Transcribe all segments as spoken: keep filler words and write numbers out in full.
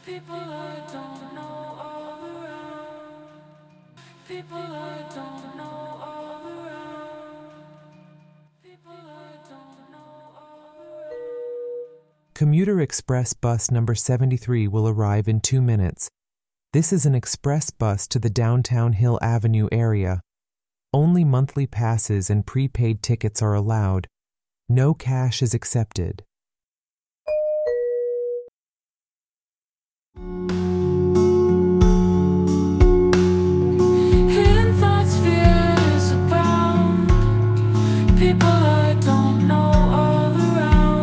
People I don't know all around. People I don't know all around. People I don't know all around. Commuter Express bus number seventy-three will arrive in two minutes. This is an express bus to the downtown Hill Avenue area. Only monthly passes and prepaid tickets are allowed. No cash is accepted. In thoughts, fears abound. People I don't know all around.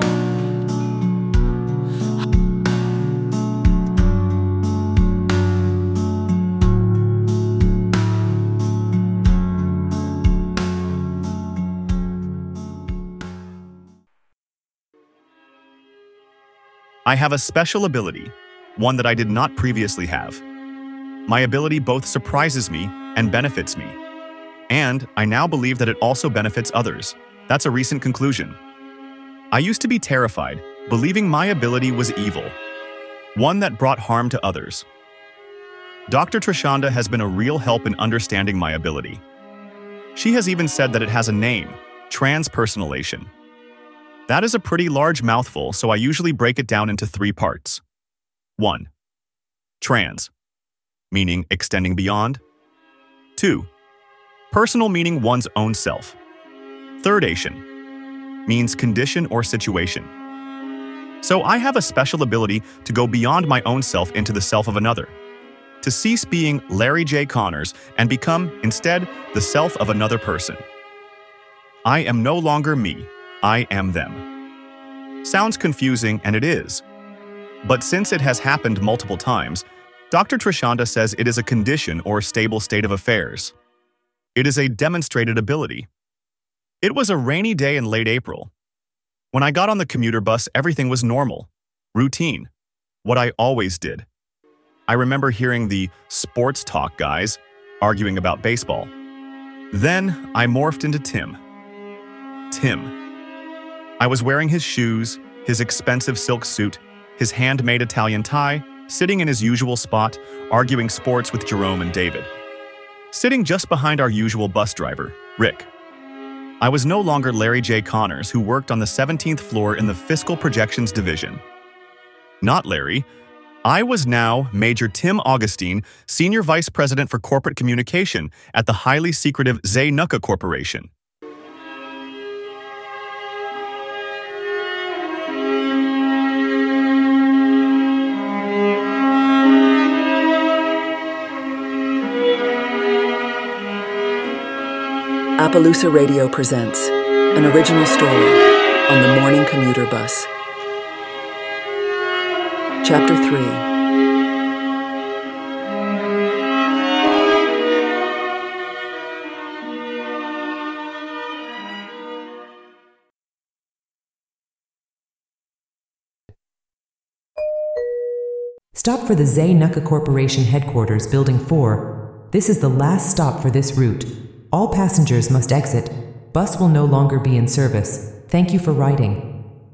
I have a special ability, one that I did not previously have. My ability both surprises me and benefits me. And I now believe that it also benefits others. That's a recent conclusion. I used to be terrified, believing my ability was evil, one that brought harm to others. Doctor Trishanda has been a real help in understanding my ability. She has even said that it has a name, transpersonalization. That is a pretty large mouthful, so I usually break it down into three parts. One, trans, meaning extending beyond. Two, personal, meaning one's own self. Thirdation, means condition or situation. So I have a special ability to go beyond my own self into the self of another, to cease being Larry J. Connors and become, instead, the self of another person. I am no longer me. I am them. Sounds confusing, and it is. But since it has happened multiple times, Doctor Trishanda says it is a condition or stable state of affairs. It is a demonstrated ability. It was a rainy day in late April. When I got on the commuter bus, everything was normal, routine, what I always did. I remember hearing the sports talk guys arguing about baseball. Then I morphed into Tim. Tim. I was wearing his shoes, his expensive silk suit, his handmade Italian tie, sitting in his usual spot, arguing sports with Jerome and David. Sitting just behind our usual bus driver, Rick. I was no longer Larry J. Connors, who worked on the seventeenth floor in the Fiscal Projections Division. Not Larry. I was now Major Tim Augustine, Senior Vice President for Corporate Communication at the highly secretive Zay-Nuka Corporation. Appaloosa Radio presents an original story on the morning commuter bus. Chapter three. Stop for the Zay-Nuka Corporation headquarters, Building four. This is the last stop for this route. All passengers must exit. Bus will no longer be in service. Thank you for riding.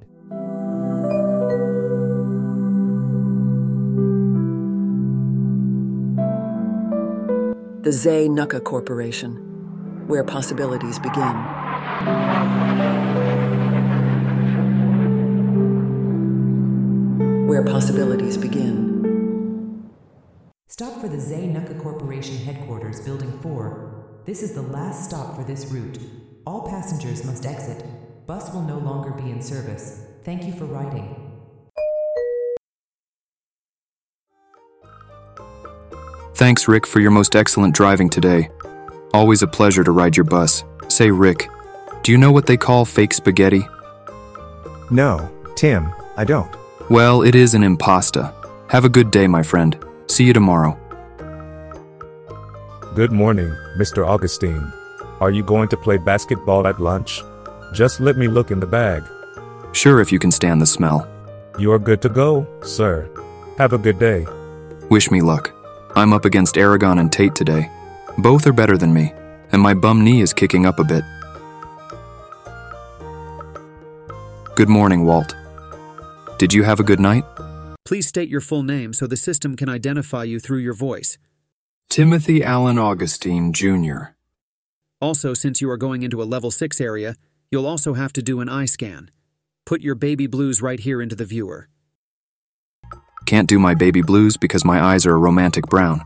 The Zay-Nuka Corporation, where possibilities begin. Where possibilities begin. Stop for the Zay-Nuka Corporation headquarters, Building four. This is the last stop for this route. All passengers must exit. Bus will no longer be in service. Thank you for riding. Thanks, Rick, for your most excellent driving today. Always a pleasure to ride your bus. Say, Rick, do you know what they call fake spaghetti? No, Tim, I don't. Well, it is an impasta. Have a good day, my friend. See you tomorrow. Good morning, Mister Augustine. Are you going to play basketball at lunch? Just let me look in the bag. Sure, if you can stand the smell. You are good to go, sir. Have a good day. Wish me luck. I'm up against Aragon and Tate today. Both are better than me, and my bum knee is kicking up a bit. Good morning, Walt. Did you have a good night? Please state your full name so the system can identify you through your voice. Timothy Allen Augustine, Junior Also, since you are going into a level six area, you'll also have to do an eye scan. Put your baby blues right here into the viewer. Can't do my baby blues because my eyes are a romantic brown.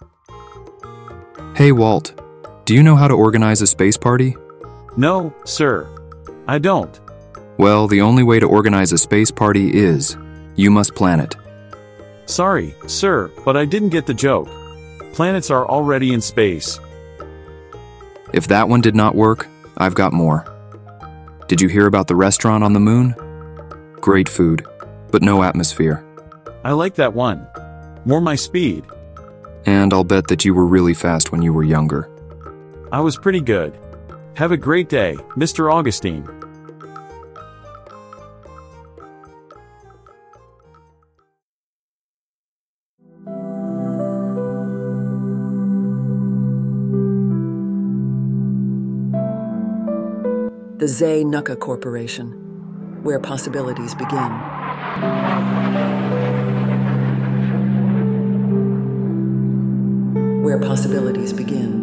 Hey, Walt. Do you know how to organize a space party? No, sir. I don't. Well, the only way to organize a space party is, you must plan it. Sorry, sir, but I didn't get the joke. Planets are already in space. If that one did not work, I've got more. Did you hear about the restaurant on the moon? Great food, but no atmosphere. I like that one. More my speed. And I'll bet that you were really fast when you were younger. I was pretty good. Have a great day, Mister Augustine. The Zay-Nuka Corporation, where possibilities begin. Where possibilities begin.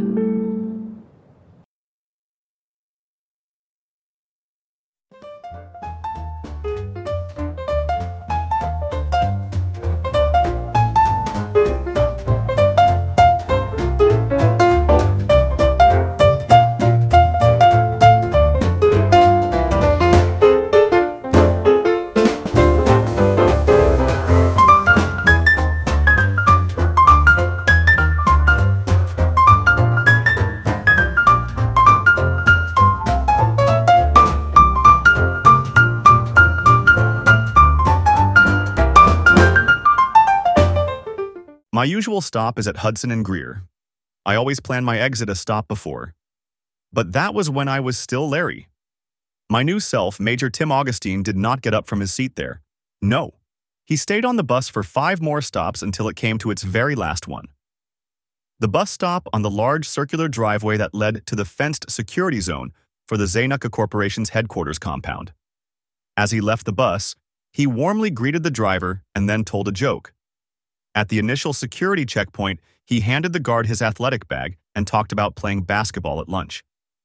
My usual stop is at Hudson and Greer. I always plan my exit a stop before. But that was when I was still Larry. My new self, Major Tim Augustine, did not get up from his seat there. No. He stayed on the bus for five more stops until it came to its very last one. The bus stop on the large circular driveway that led to the fenced security zone for the Zay-Nuka Corporation's headquarters compound. As he left the bus, he warmly greeted the driver and then told a joke. At the initial security checkpoint, he handed the guard his athletic bag and talked about playing basketball at lunch.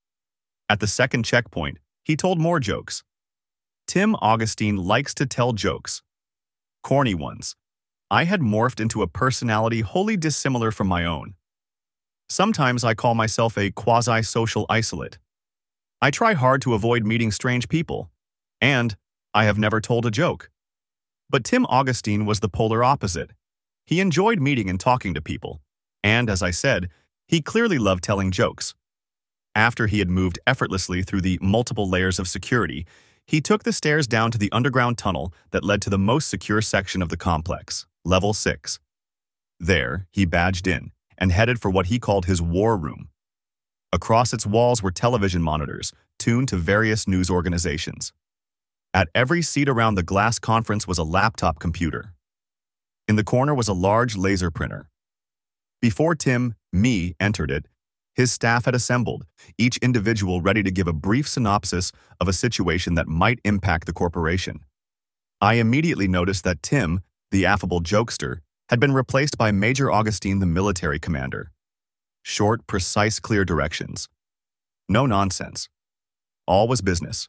At the second checkpoint, he told more jokes. Tim Augustine likes to tell jokes. Corny ones. I had morphed into a personality wholly dissimilar from my own. Sometimes I call myself a quasi-social isolate. I try hard to avoid meeting strange people, and I have never told a joke. But Tim Augustine was the polar opposite. He enjoyed meeting and talking to people, and, as I said, he clearly loved telling jokes. After he had moved effortlessly through the multiple layers of security, he took the stairs down to the underground tunnel that led to the most secure section of the complex, Level six. There, he badged in and headed for what he called his war room. Across its walls were television monitors, tuned to various news organizations. At every seat around the glass conference was a laptop computer. In the corner was a large laser printer. Before Tim, me, entered it, his staff had assembled, each individual ready to give a brief synopsis of a situation that might impact the corporation. I immediately noticed that Tim, the affable jokester, had been replaced by Major Augustine, the military commander. Short, precise, clear directions. No nonsense. All was business.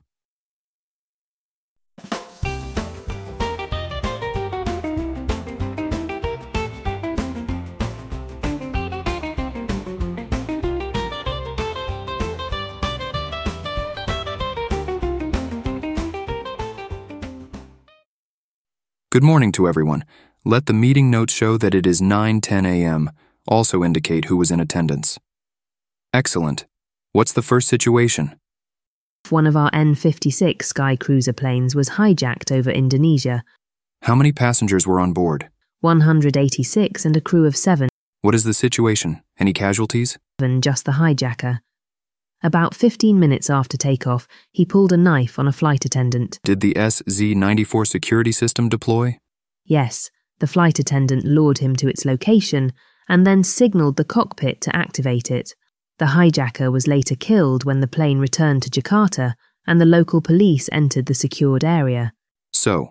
Good morning to everyone. Let the meeting notes show that it is nine ten a m, also indicate who was in attendance. Excellent. What's the first situation? One of our N fifty-six Sky Cruiser planes was hijacked over Indonesia. How many passengers were on board? one hundred eighty-six and a crew of seven. What is the situation? Any casualties? Just the hijacker. About fifteen minutes after takeoff, he pulled a knife on a flight attendant. Did the S Z ninety-four security system deploy? Yes, the flight attendant lured him to its location and then signaled the cockpit to activate it. The hijacker was later killed when the plane returned to Jakarta and the local police entered the secured area. So,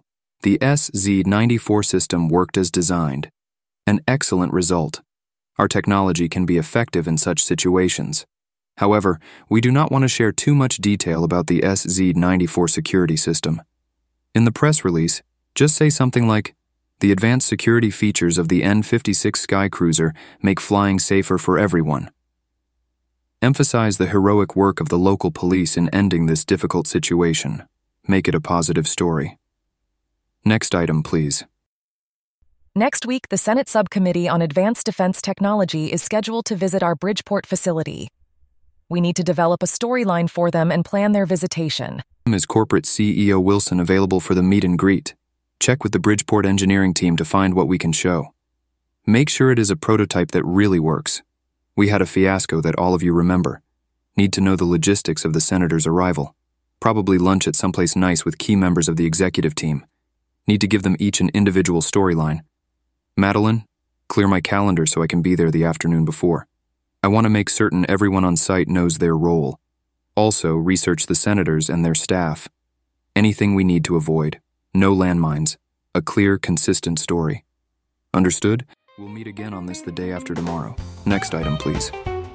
The S Z ninety-four system worked as designed. An excellent result. Our technology can be effective in such situations. However, we do not want to share too much detail about the S Z ninety-four security system. In the press release, just say something like, "The advanced security features of the N fifty-six Skycruiser make flying safer for everyone." Emphasize the heroic work of the local police in ending this difficult situation. Make it a positive story. Next item, please. Next week, the Senate Subcommittee on Advanced Defense Technology is scheduled to visit our Bridgeport facility. We need to develop a storyline for them and plan their visitation. Is corporate C E O Wilson available for the meet and greet? Check with the Bridgeport engineering team to find what we can show. Make sure it is a prototype that really works. We had a fiasco that all of you remember. Need to know the logistics of the senator's arrival. Probably lunch at someplace nice with key members of the executive team. Need to give them each an individual storyline. Madeline, clear my calendar so I can be there the afternoon before. I want to make certain everyone on site knows their role. Also, research the senators and their staff. Anything we need to avoid. No landmines. A clear, consistent story. Understood? We'll meet again on this the day after tomorrow. Next item, please.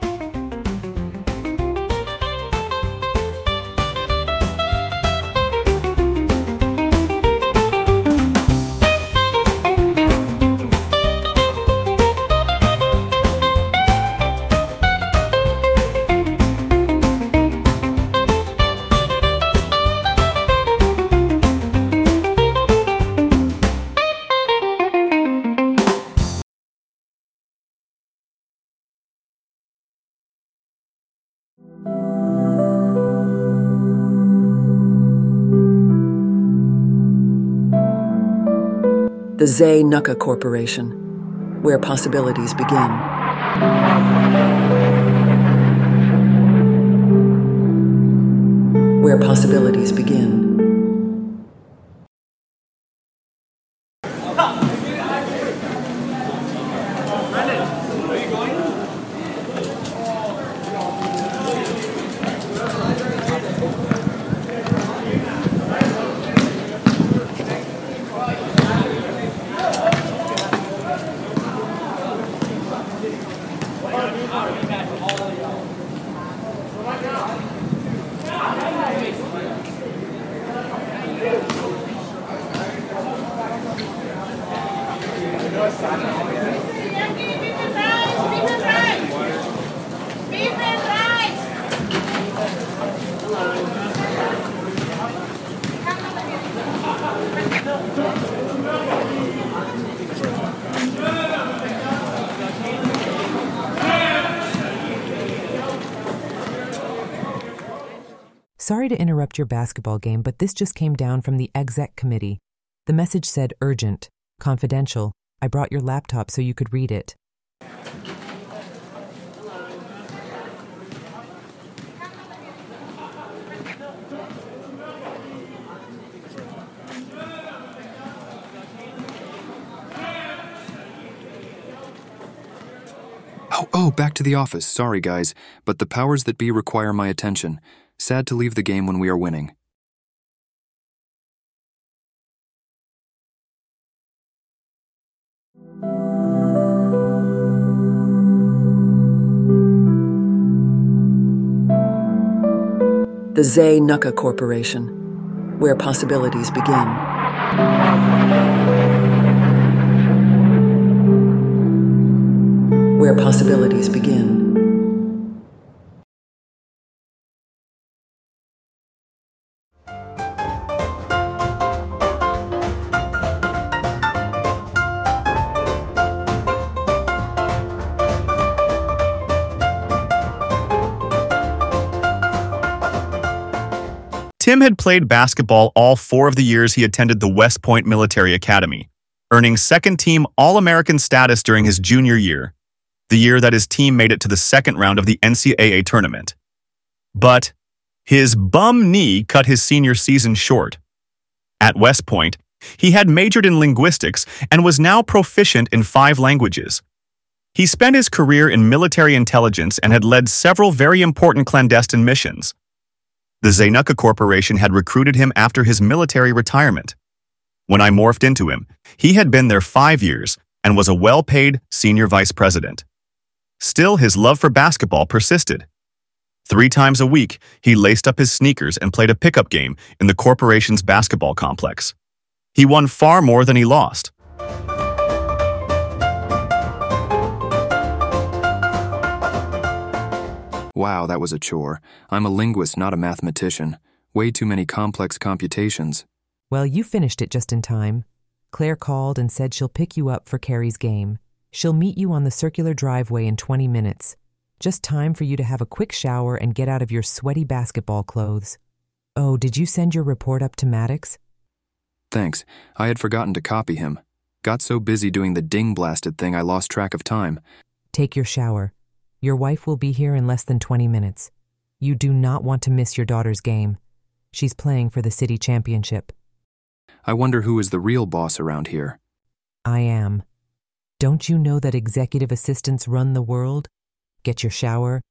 The Zay-Nuka Corporation, where possibilities begin. Where possibilities begin. Sorry to interrupt your basketball game, but this just came down from the exec committee. The message said urgent, confidential. I brought your laptop so you could read it. Oh, oh, back to the office. Sorry, guys, but the powers that be require my attention. Sad to leave the game when we are winning. The Zay-Nuka Corporation, where possibilities begin. Where possibilities begin. Tim had played basketball all four of the years he attended the West Point Military Academy, earning second-team All-American status during his junior year, the year that his team made it to the second round of the N C double A tournament. But his bum knee cut his senior season short. At West Point, he had majored in linguistics and was now proficient in five languages. He spent his career in military intelligence and had led several very important clandestine missions. The Zay-Nuka Corporation had recruited him after his military retirement. When I morphed into him, he had been there five years and was a well-paid senior vice president. Still, his love for basketball persisted. Three times a week, he laced up his sneakers and played a pickup game in the corporation's basketball complex. He won far more than he lost. Wow, that was a chore. I'm a linguist, not a mathematician. Way too many complex computations. Well, you finished it just in time. Claire called and said she'll pick you up for Carrie's game. She'll meet you on the circular driveway in twenty minutes. Just time for you to have a quick shower and get out of your sweaty basketball clothes. Oh, did you send your report up to Maddox? Thanks. I had forgotten to copy him. Got so busy doing the ding-blasted thing I lost track of time. Take your shower. Your wife will be here in less than twenty minutes. You do not want to miss your daughter's game. She's playing for the city championship. I wonder who is the real boss around here. I am. Don't you know that executive assistants run the world? Get your shower.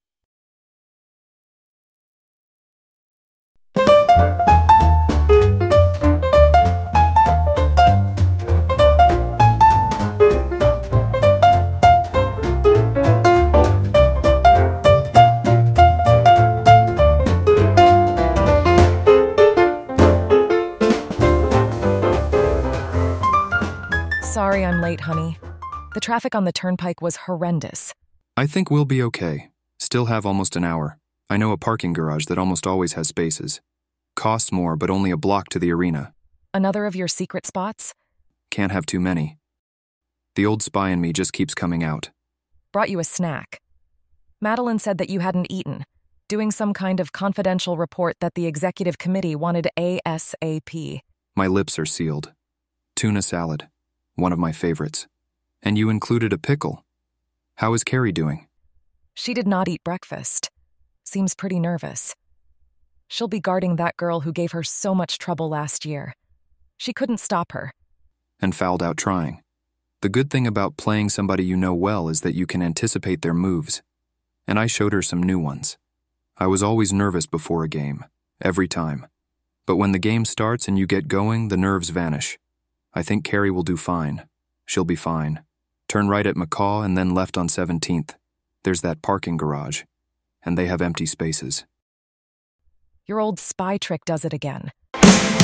Sorry I'm late, honey. The traffic on the turnpike was horrendous. I think we'll be okay. Still have almost an hour. I know a parking garage that almost always has spaces. Costs more, but only a block to the arena. Another of your secret spots? Can't have too many. The old spy in me just keeps coming out. Brought you a snack. Madeline said that you hadn't eaten, doing some kind of confidential report that the executive committee wanted ASAP. My lips are sealed. Tuna salad. One of my favorites. And you included a pickle. How is Carrie doing? She did not eat breakfast. Seems pretty nervous. She'll be guarding that girl who gave her so much trouble last year. She couldn't stop her. And fouled out trying. The good thing about playing somebody you know well is that you can anticipate their moves. And I showed her some new ones. I was always nervous before a game. Every time. But when the game starts and you get going, the nerves vanish. I think Carrie will do fine. She'll be fine. Turn right at McCaw and then left on seventeenth. There's that parking garage. And they have empty spaces. Your old spy trick does it again.